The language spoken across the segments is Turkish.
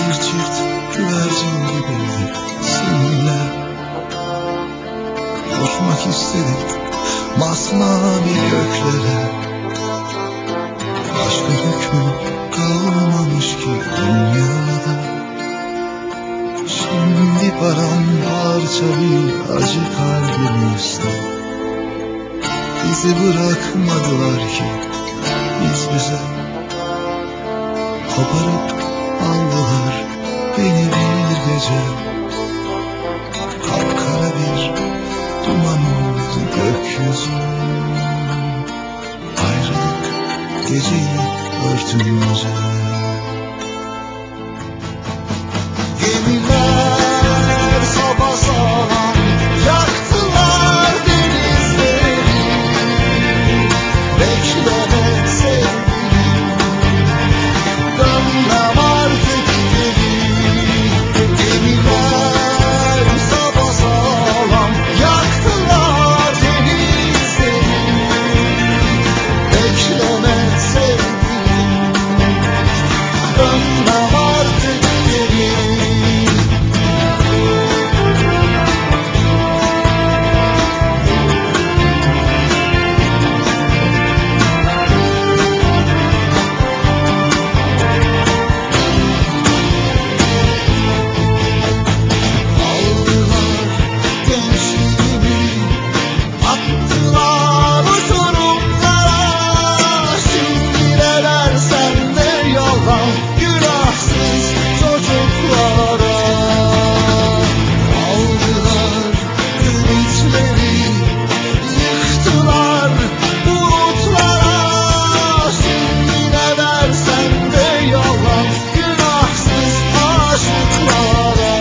Bir çift güvercin gibi seninle uçmak istedik masmavi göklere. Başka hükmü kalmamış ki dünyada. Şimdi paramparça bir acı kalbimizde. Bizi bırakmadılar ki biz bize. Koparıp aldılar beni bir gece. Kapkara bir duman oldu gökyüzü. Ayrılık geceyi örtünce. Gemiler sapasağlam yaktılar denizleri. Bekleme sevgilim, dönmem artık geri. Gemiler sapasağlam yaktılar denizleri. Bekleme sevgilim, dönmem artık geri. Aldılar gençliğimi, attılar uçurumlara. Şimdi ne dersen de yalan, günahsız çocuklara. Aldılar ümitleri, yıktılar bulutlara. Şimdi ne dersen de yalan, günahsız aşıklara.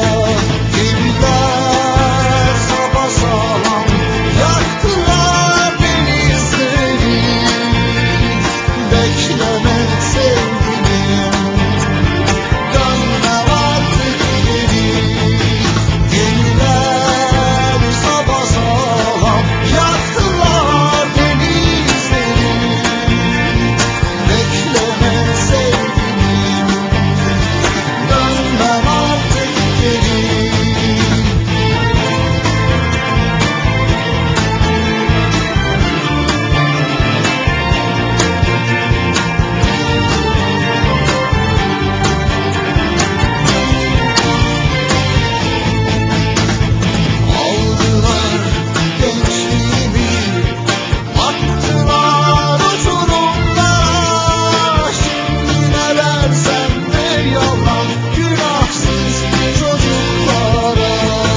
Gemiler sapasağlam yaktılar denizleri. Bekleme sevgilim, dönmem artık geri. Gemiler sapasağlam yaktılar denizleri. Bekleme sevgilim, dönmem artık geri. Aldılar gençliğimi, attılar uçurumlara. Şimdi ne dersen de yalan, günahsız çocuklara.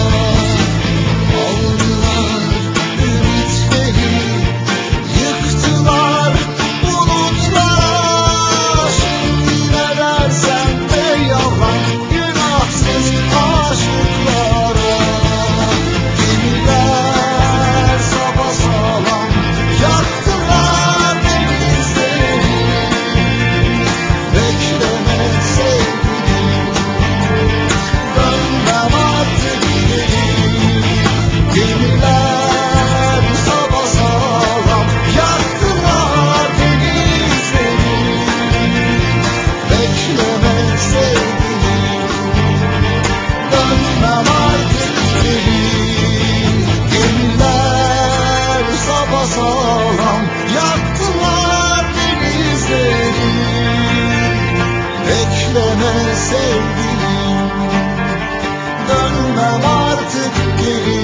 Aldılar ümitleri, yıktılar bulutlara. Şimdi ne dersen de yalan, günahsız aşıklara. Gemiler sapasağlam yaktılar denizleri. Bekleme sevgilim, dönmem artık geri. Gemiler sapasağlam yaktılar denizleri. Bekleme sevgilim, dönmem artık geri. Gemiler sapasağlam yaktılar denizleri. Bekleme sevgilim, dönmem artık geri.